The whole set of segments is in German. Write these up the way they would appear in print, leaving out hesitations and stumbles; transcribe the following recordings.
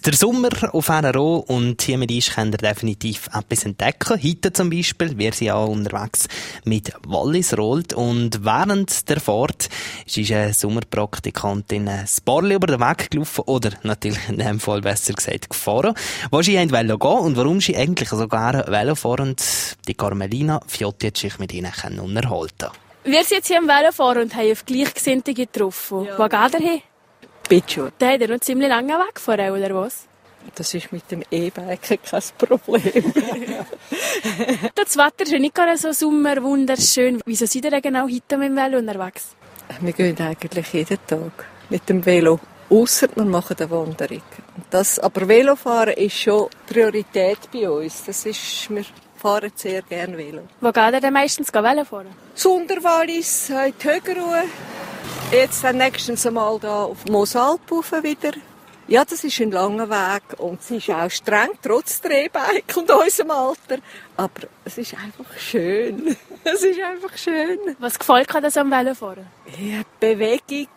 Der Sommer auf RRO und hier mit uns könnt ihr definitiv etwas entdecken. Heute zum Beispiel, wir sind ja unterwegs mit Wallis Rold und während der Fahrt ist eine Sommerpraktikantin ein Barli über den Weg gelaufen oder natürlich in dem Fall besser gesagt gefahren. Wo sie gehen und warum sie eigentlich so gerne Velo fahren, die Carmelina Fiotti hat sich mit ihnen unterhalten. Wir sind jetzt hier am Velofahren und haben auf Gleichgesinnte getroffen. Ja. Wo geht ihr hin? Bitschur. Da hat er noch einen ziemlich langen Weg gefahren, oder was? Das ist mit dem E-Bike kein Problem. Das Wetter ist ja nicht gerade so Sommer, wunderschön. Wieso seid ihr denn genau heute mit dem Velo unterwegs? Wir gehen eigentlich jeden Tag mit dem Velo. Ausser wir machen eine Wanderung. Aber Velofahren ist schon Priorität bei uns. Wir fahren sehr gerne Velo. Wo geht ihr denn meistens Velo fahren? Sunderwallis, in die Högeruhe. Jetzt dann nächstens einmal da auf Mosalp wieder. Ja, das ist ein langer Weg und es ist auch streng, trotz der E-Bike und unserem Alter. Aber es ist einfach schön. Es ist einfach schön. Was gefällt dir das am Velofahren? Ja, Bewegung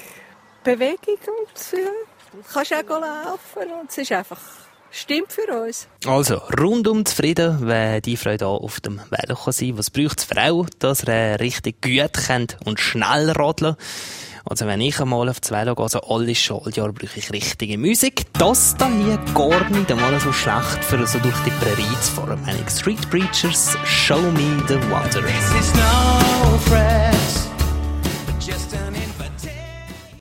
und ja, du kannst auch laufen und es ist einfach... Stimmt für uns. Also, rundum zufrieden, wenn die Frau hier auf dem Velo sein kann. Was braucht es für auch, dass ihr richtig gut könnt und schnell radeln? Also, wenn ich einmal auf das Velo gehe, so alles Schuljahr, brauche ich richtige Musik. Das da hier gar nicht einmal so schlecht, für so durch die Prärie zu fahren. Manic Street Preachers, Show Me the Wonder. This is no threat.